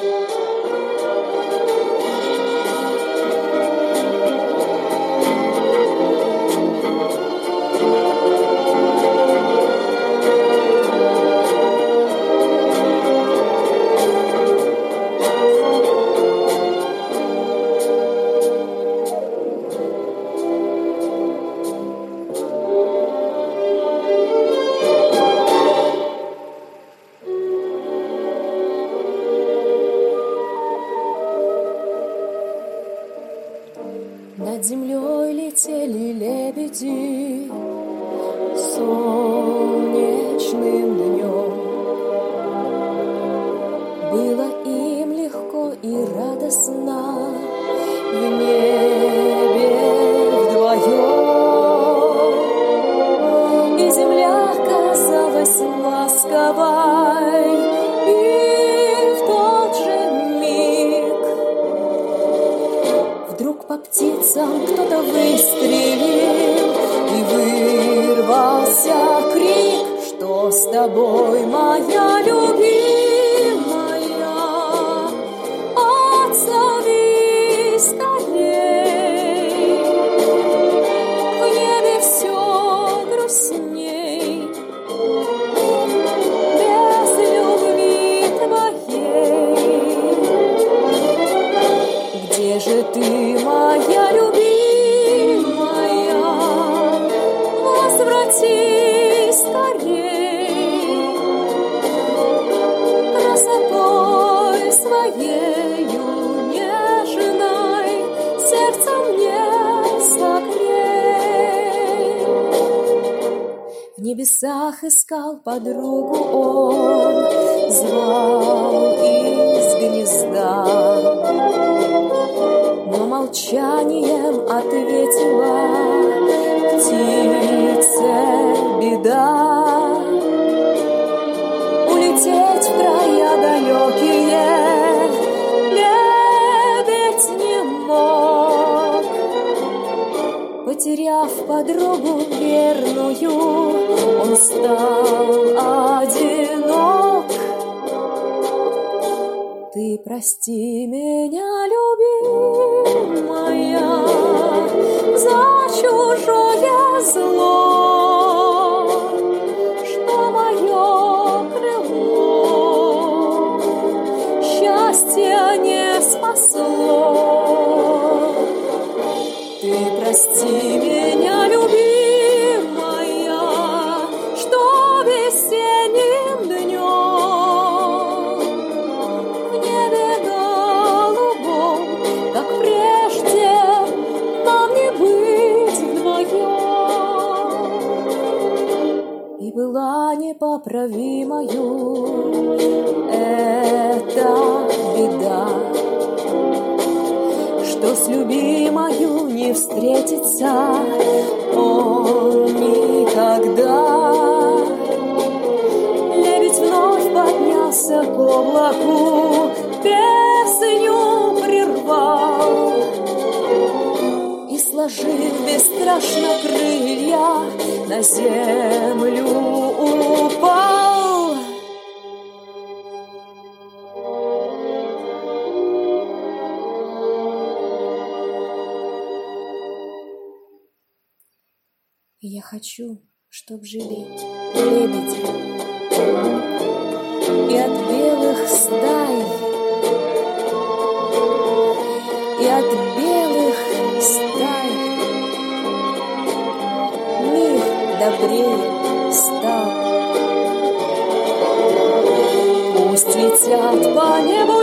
Над землей летели лебеди солнечным днем. Было им легко и радостно в небе вдвоем, и земля казалась ласковой, и в тот же миг вдруг по птицам кто-то выстрелил, и вырвался крик: что с тобой, моя любимая? Отзови скорей. В небе все грустней без любви твоей. Где же ты, моя любимая? Возвратись скорей. Красотой своею нежной сердце мне согрей. В небесах искал подругу он, звал из гнезда, но молчанием ответила птице беда. Улететь в края далекие лебедь не мог, потеряв подругу верную, он стал одинок. Ты прости меня, любимая, за чужое зло, что мое крыло счастья не спасло. Ты прости меня, любимая, что весенним днем в небе голубом, как прежде, нам не быть вдвоем. И была непоправимою эта беда, что с любимою не встретится он никогда. Лебедь вновь поднялся к облаку, песню прервал и, сложив бесстрашно крылья, на землю упал. Я хочу, чтоб жили лебеди и от белых стай, и от белых стай мир добрее стал. Пусть летят по небу